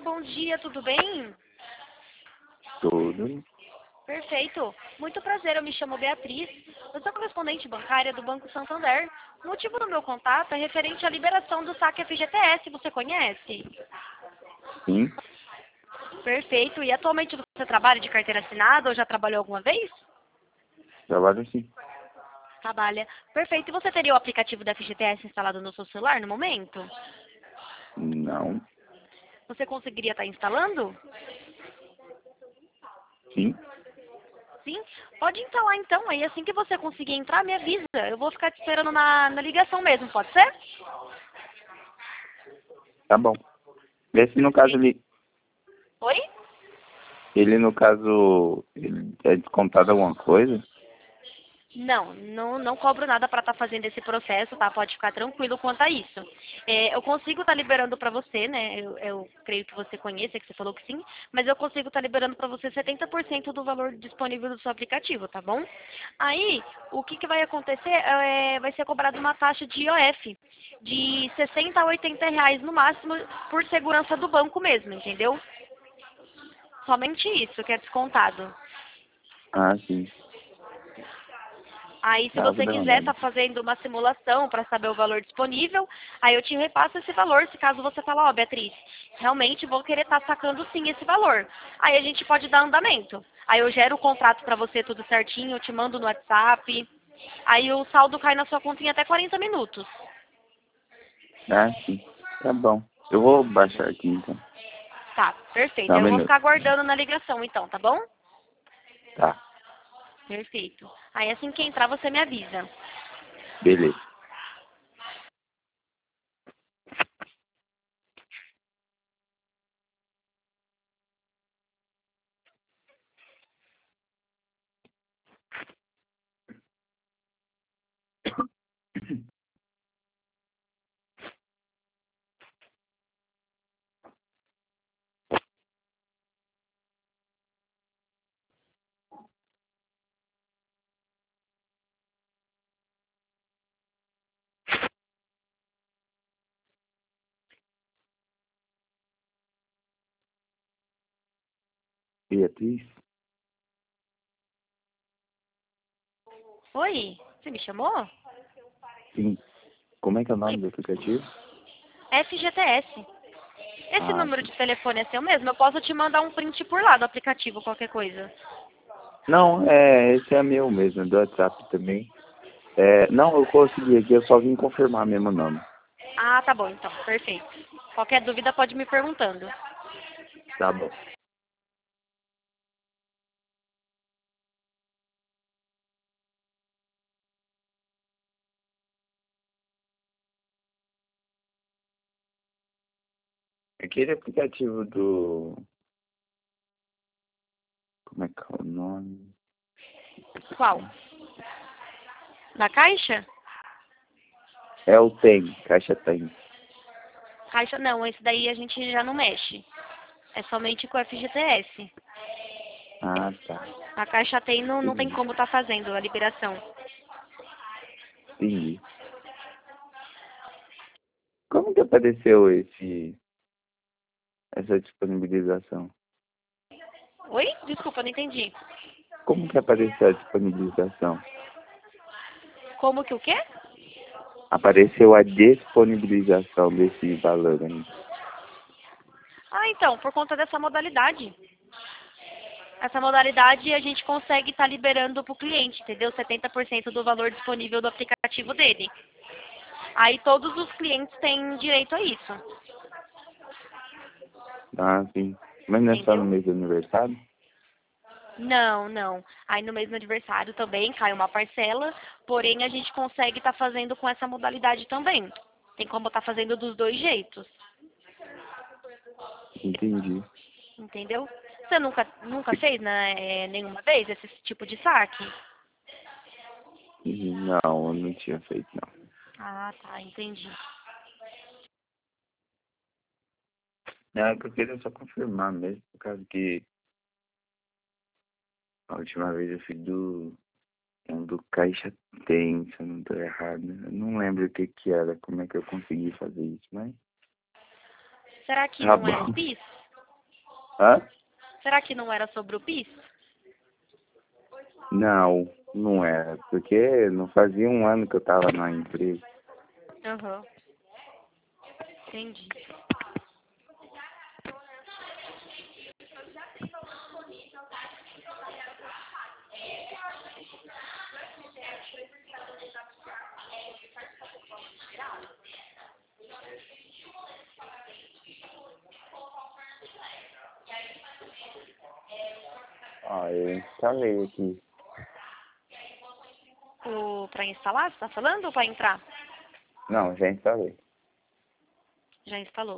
bom dia, tudo bem? Tudo. Perfeito. Muito prazer, eu me chamo Beatriz. Eu sou correspondente bancária do Banco Santander. O motivo do meu contato é referente à liberação do saque FGTS, você conhece? Sim, Perfeito. E atualmente você trabalha de carteira assinada ou já trabalhou alguma vez? trabalho sim. Trabalha. Perfeito. E você teria o aplicativo da FGTS instalado no seu celular no momento? Não. Você conseguiria estar instalando? Sim. Sim? Pode instalar então. Aí assim que você conseguir entrar, me avisa. Eu vou ficar te esperando na ligação mesmo, pode ser? Tá bom. Esse no caso Oi? ele no caso, ele é descontado alguma coisa? Não cobro nada para estar fazendo esse processo, tá? Pode ficar tranquilo quanto a isso. Eu consigo estar liberando para você, né? Eu creio que você conheça, que você falou que sim, mas eu consigo estar liberando para você 70% do valor disponível do seu aplicativo, tá bom? Aí, o que vai acontecer? Vai ser cobrada uma taxa de IOF de 60 a 80 reais no máximo por segurança do banco mesmo, entendeu? Somente isso que é descontado. Ah, sim. Aí, se Tá, vou você dar uma quiser olhada. estar fazendo uma simulação para saber o valor disponível, aí eu te repasso esse valor, se caso você falar, ó, Beatriz, realmente vou querer estar sacando sim esse valor. Aí a gente pode dar andamento. Aí eu gero o contrato para você tudo certinho, eu te mando no WhatsApp. Aí o saldo cai na sua conta em até 40 minutos. Ah, sim. Tá bom. Eu vou baixar aqui então. Tá, perfeito. Só um Aí eu vou minuto. ficar aguardando na ligação então, tá bom? Tá. Perfeito. Aí assim que entrar você me avisa. Beleza. Beatriz? Oi, você me chamou? Sim. Como é que é o Oi, nome do aplicativo? FGTS. Esse Ah, número sim. de telefone é seu mesmo? Eu posso te mandar um print por lá do aplicativo, qualquer coisa. Não, esse é meu mesmo, é do WhatsApp também. Não, eu consegui aqui, eu só vim confirmar mesmo o nome. Ah, tá bom, então. Perfeito. Qualquer dúvida pode me perguntando. Tá bom. Aquele aplicativo do... Como é que é o nome? Qual? Da Caixa? É o Tem, Caixa Tem. Caixa não, esse daí a gente já não mexe. É somente com o FGTS. Ah, tá. A Caixa tem, não tem Entendi. como tá fazendo a liberação. Entendi. Como que apareceu essa disponibilização? Oi? Desculpa, não entendi. Como que apareceu a disponibilização? Como que o quê? Apareceu a disponibilização desse valor aí. Ah, então, por conta dessa modalidade. Essa modalidade a gente consegue estar liberando para o cliente, entendeu? 70% do valor disponível do aplicativo dele. Aí todos os clientes têm direito a isso, Ah, sim. Mas não é só no entendeu? mês do aniversário? Não. Aí no mês do aniversário também cai uma parcela, porém a gente consegue estar fazendo com essa modalidade também. Tem como estar fazendo dos dois jeitos, Entendi. entendeu? Você nunca fez, né, nenhuma vez esse tipo de saque? Não, eu não tinha feito, não. Ah, tá, entendi. Não, é que eu queria só confirmar mesmo, por causa que a última vez eu fiz do Caixa Tem, se eu não tô errado. Eu não lembro o que que era, como é que eu consegui fazer isso, mas Será que tá não era o bom. PIS? Hã? Será que não era sobre o PIS? Não, não era. Porque não fazia um ano que eu tava na empresa. Aham. Entendi. Ah, eu instalei aqui. Pra instalar, você tá falando ou pra entrar? Não, já instalei. Já instalou.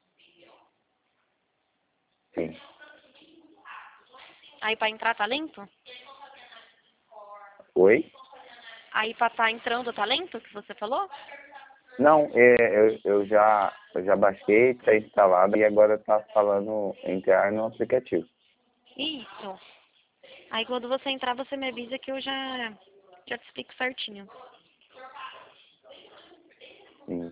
Sim. Aí pra entrar tá lento? Oi? Aí pra tá entrando tá lento, que você falou? Não, eu já baixei, tá instalado e agora tá falando entrar no aplicativo. Isso. Aí quando você entrar, você me avisa que eu já te explico certinho. Sim.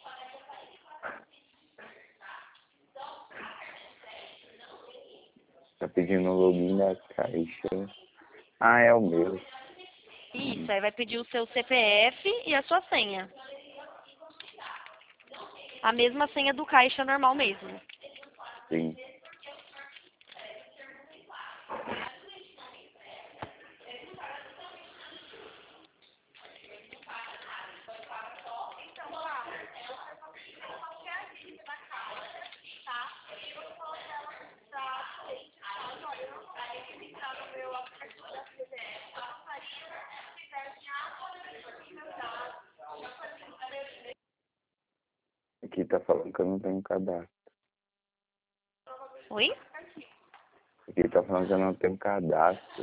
Tá pedindo o login da caixa. Ah, é o meu. Isso, aí vai pedir o seu CPF e a sua senha. A mesma senha do caixa normal mesmo. Sim. Aqui tá falando que eu não tenho cadastro. Oi? Aqui tá falando que eu não tenho cadastro.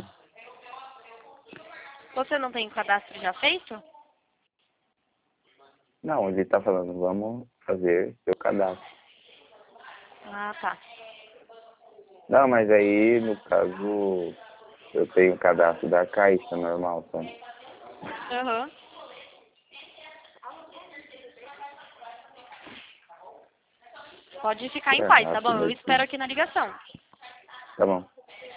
Você não tem o cadastro já feito? Não, ele tá falando, vamos fazer seu cadastro. Ah, tá. Não, mas aí, no caso, eu tenho o cadastro da caixa normal, tá? Aham. Pode ficar em É, paz, tá bom? rápido Eu espero aqui. aqui na ligação. Tá bom.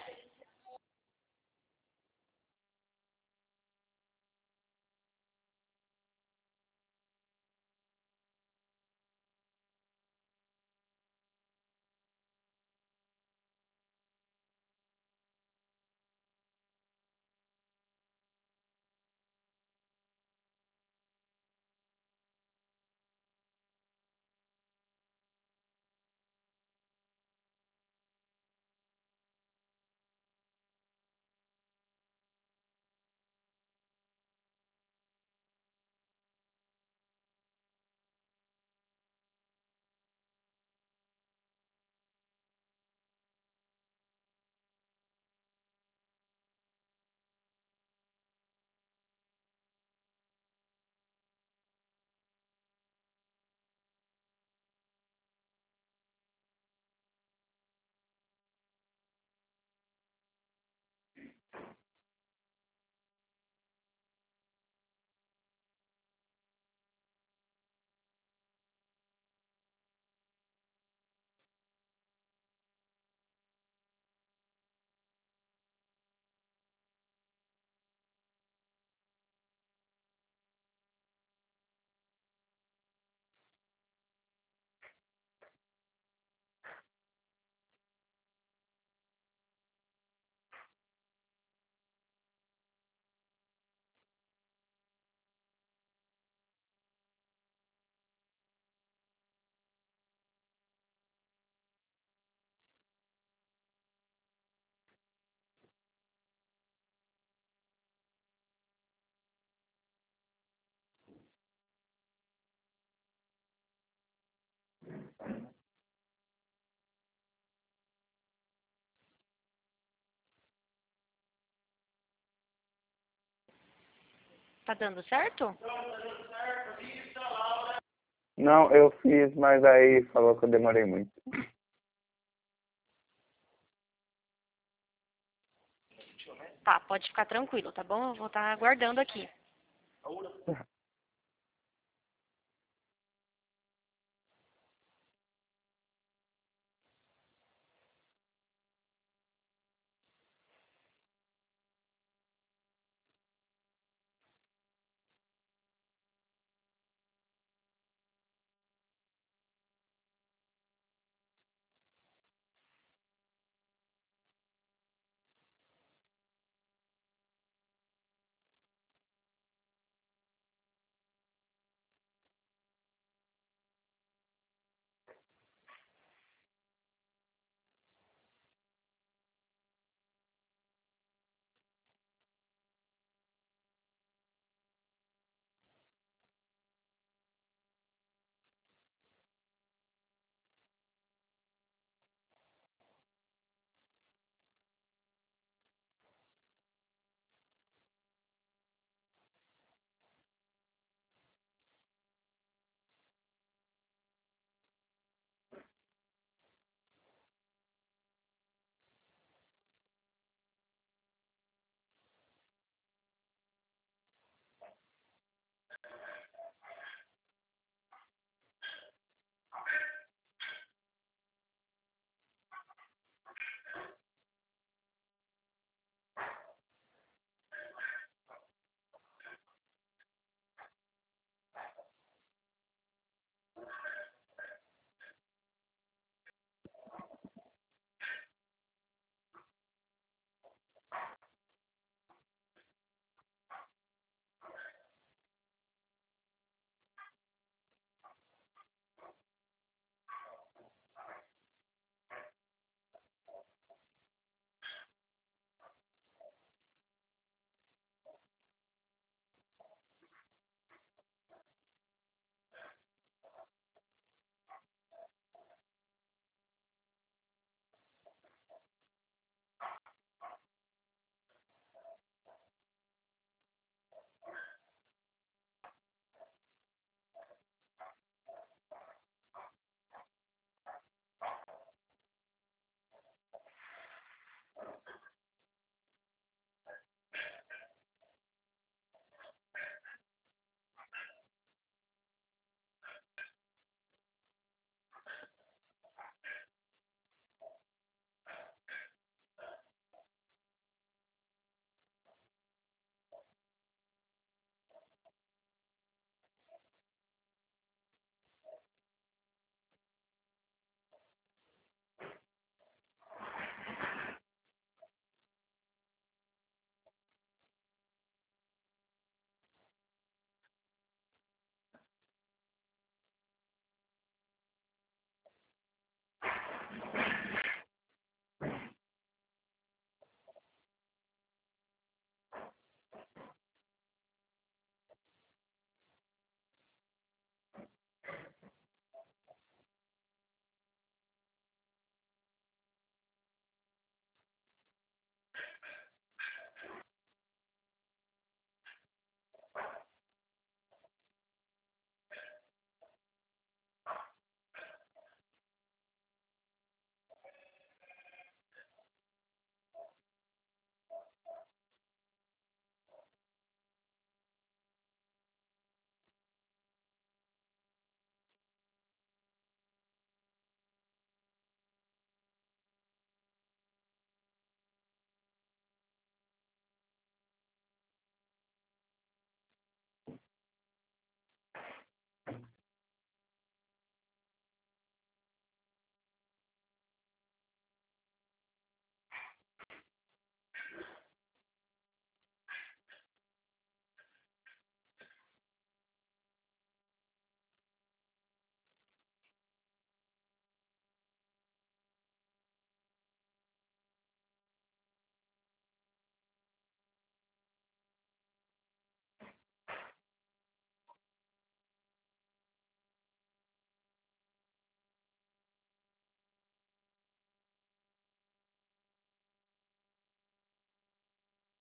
Tá dando certo? Não, eu fiz, mas aí falou que eu demorei muito. Tá, pode ficar tranquilo, tá bom? Eu vou estar aguardando aqui.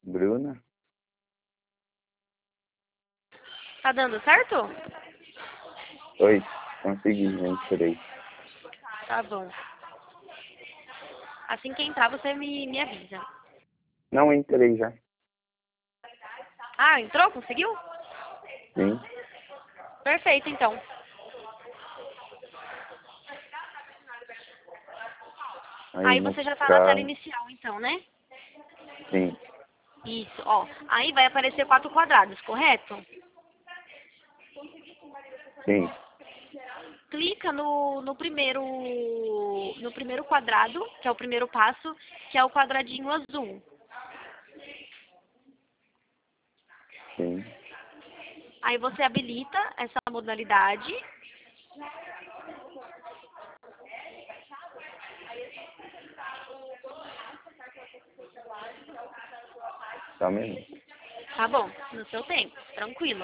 Bruna? Tá dando certo? Oi, consegui, entrei. Tá bom. Assim que entrar, você me avisa. Não, entrei já. Ah, entrou? Conseguiu? Sim, Perfeito, então. aí Aí no você já tá na tela carro. inicial, então, né? Sim, Isso, ó. Aí vai aparecer 4 quadrados, correto? sim, Clica no primeiro quadrado, que é o primeiro passo, que é o quadradinho azul. sim. Aí você habilita essa modalidade. Só um minuto. Tá bom, no seu tempo, tranquilo.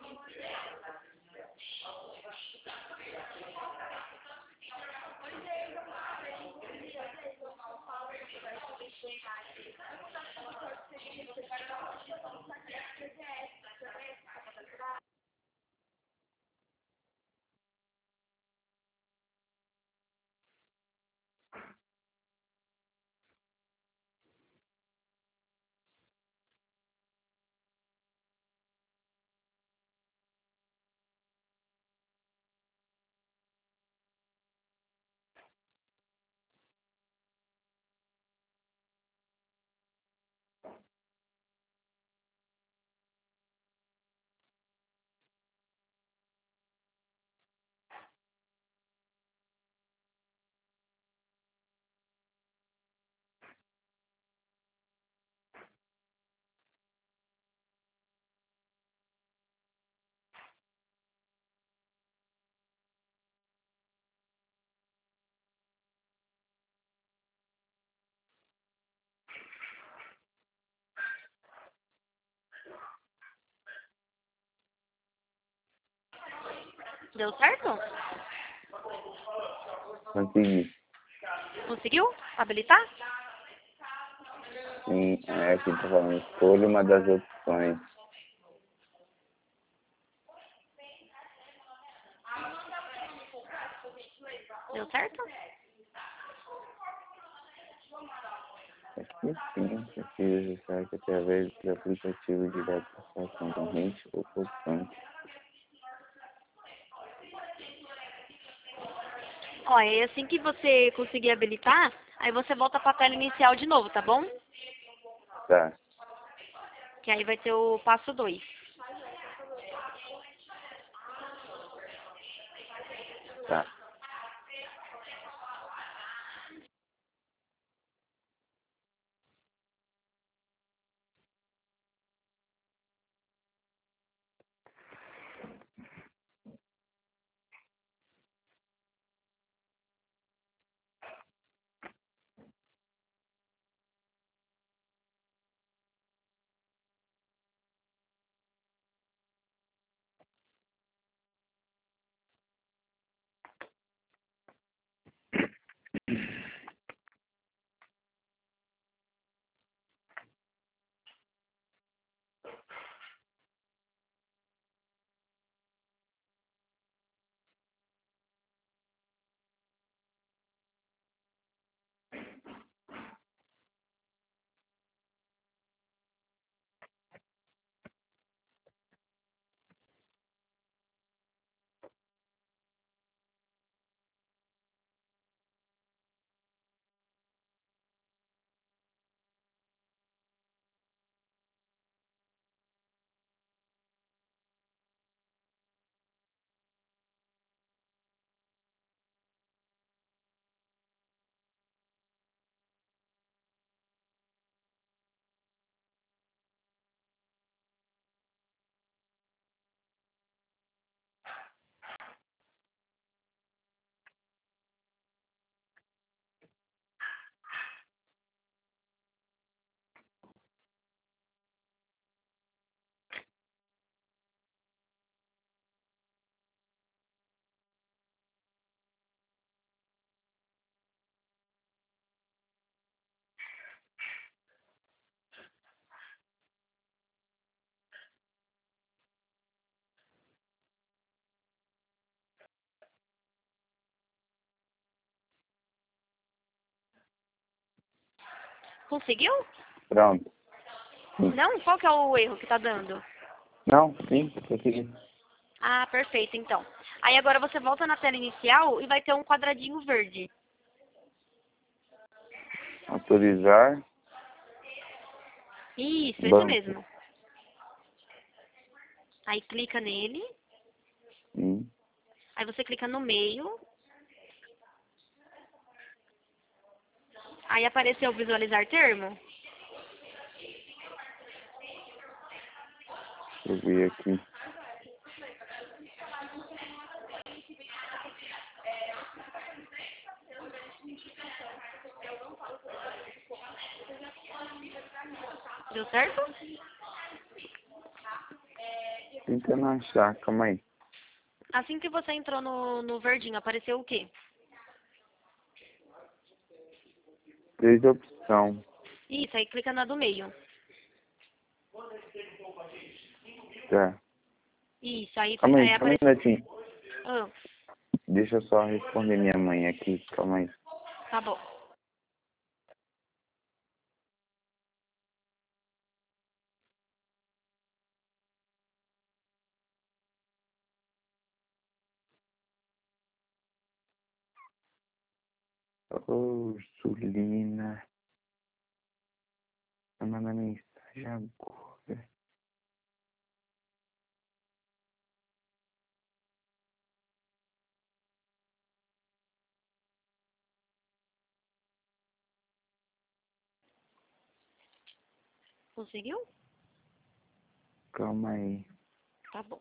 Deu certo? Consegui. Conseguiu habilitar? Sim, é aqui tá falando, escolha uma das opções. Deu certo? Aqui sim, precisa acessar que através do aplicativo direto para concorrente ou constante. Ó, e assim que você conseguir habilitar, aí você volta pra tela inicial de novo, tá bom? Tá, Que aí vai ter o passo 2. tá. Conseguiu? Pronto. Sim. Não? Qual que é o erro que tá dando? Não, sim, consegui. Ah, perfeito, então. Aí agora você volta na tela inicial e vai ter um quadradinho verde. Autorizar. Isso, esse Banco. mesmo. Aí clica nele, Sim. aí você clica no meio, aí apareceu visualizar termo. Deixa eu ver aqui. Deu certo? Tentando achar, calma aí. Assim que você entrou no verdinho, apareceu o quê? 3 opções. Isso, aí clica na do meio. Tá. Isso, aí, Calma aí aí, só um apareceu. minutinho. Ah, Deixa eu só responder minha mãe aqui, calma aí. tá bom. Ô, Sulina. Tá mandando mensagem agora. Conseguiu? Calma aí. Tá bom.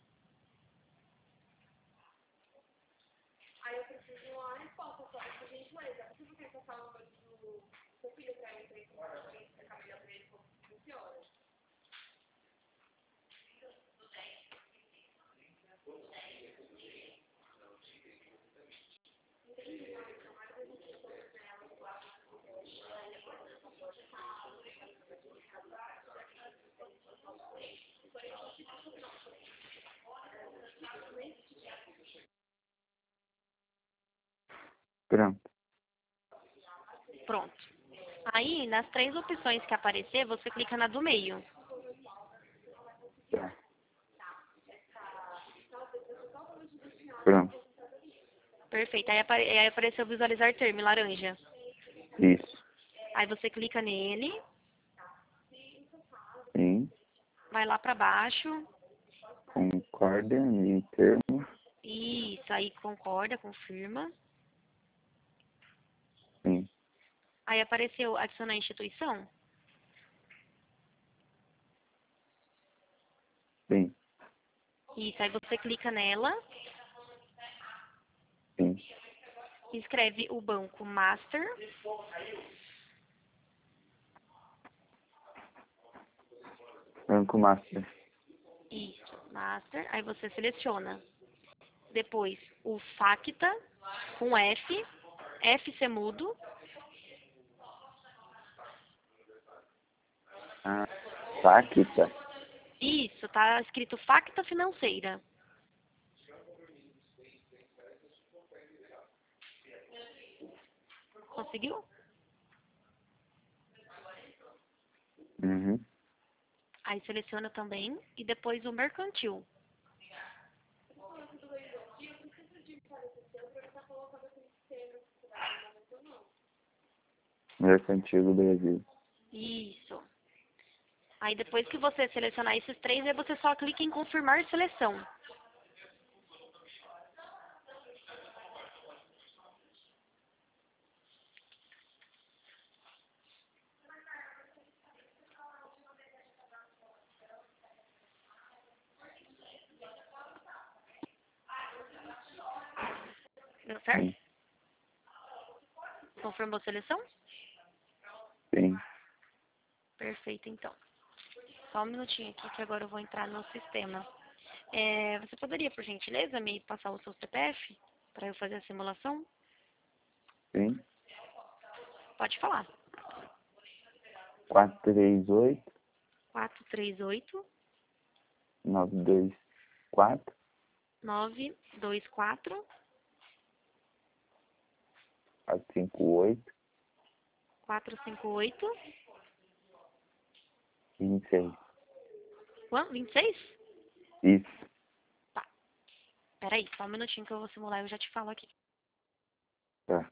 Pronto. Pronto. Aí, nas 3 opções que aparecer, você clica na do meio. Tá. Pronto. Perfeito. Aí apareceu visualizar termo, em laranja. Isso. Aí você clica nele, Sim. vai lá pra baixo. Concorda em termo. Isso, aí concorda, confirma. Sim. Aí apareceu adicionar instituição. Sim. Isso, aí você clica nela Sim. e escreve o banco Master. Banco Master. Isso, Master. Aí você seleciona. Depois o Facta com F, FC mudo. Ah, Facta. Isso, tá escrito Facta Financeira. Conseguiu? Uhum. Aí seleciona também e depois o Mercantil. Mercantil do Brasil. Isso. Aí depois que você selecionar esses 3, aí você só clica em confirmar seleção. Deu certo? Sim. Confirmou a seleção? Sim. Perfeito, então. Só um minutinho aqui que agora eu vou entrar no sistema. Você poderia, por gentileza, me passar o seu CPF para eu fazer a simulação? Sim. Pode falar. 438 438 924 924 458 458. 26. Quanto? 26? Isso. Tá. Peraí, só um minutinho que eu vou simular e eu já te falo aqui. Tá.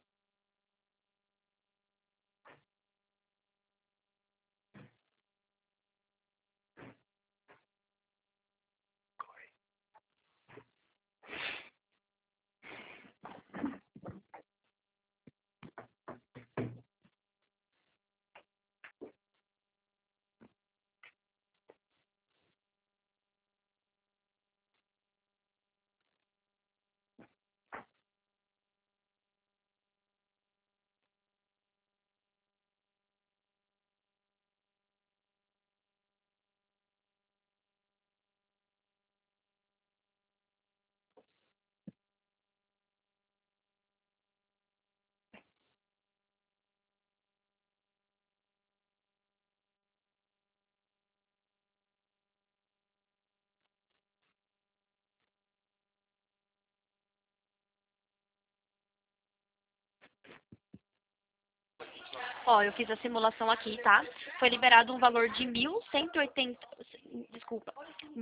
Ó, eu fiz a simulação aqui, tá? Foi liberado um valor de 1.180, desculpa,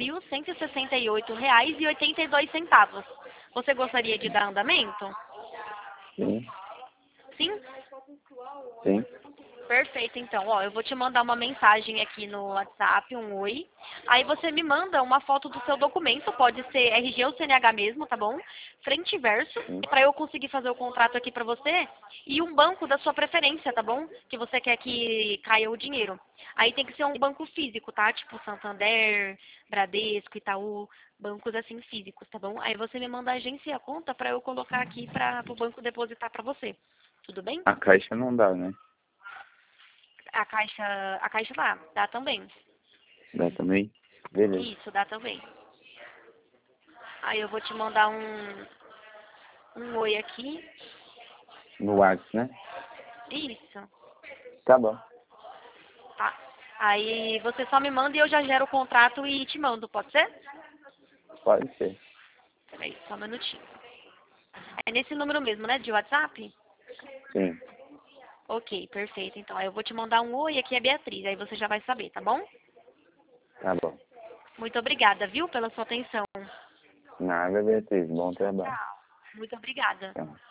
R$ 1.168,82. Você gostaria de dar andamento? Sim. Sim? Sim. Perfeito, então. Ó, eu vou te mandar uma mensagem aqui no WhatsApp, um oi. Aí você me manda uma foto do seu documento, pode ser RG ou CNH mesmo, tá bom? Frente e verso, Sim. para eu conseguir fazer o contrato aqui para você. E um banco da sua preferência, tá bom? Que você quer que caia o dinheiro. Aí tem que ser um banco físico, tá? Tipo Santander, Bradesco, Itaú, bancos assim físicos, tá bom? Aí você me manda a agência e a conta para eu colocar aqui para o banco depositar para você. Tudo bem? A caixa não dá, né? A caixa dá também. Dá também? Beleza. Isso, dá também. Aí eu vou te mandar um oi aqui. No WhatsApp, né? Isso, Tá bom. tá. Aí você só me manda e eu já gero o contrato e te mando, pode ser? Pode ser. Peraí, só um minutinho. É nesse número mesmo, né, de WhatsApp? Sim. Ok, perfeito. Então, aí eu vou te mandar um oi, aqui é Beatriz, aí você já vai saber, tá bom? Tá bom. Muito obrigada, viu, pela sua atenção. Nada, Beatriz. Bom trabalho. Muito obrigada. Tchau.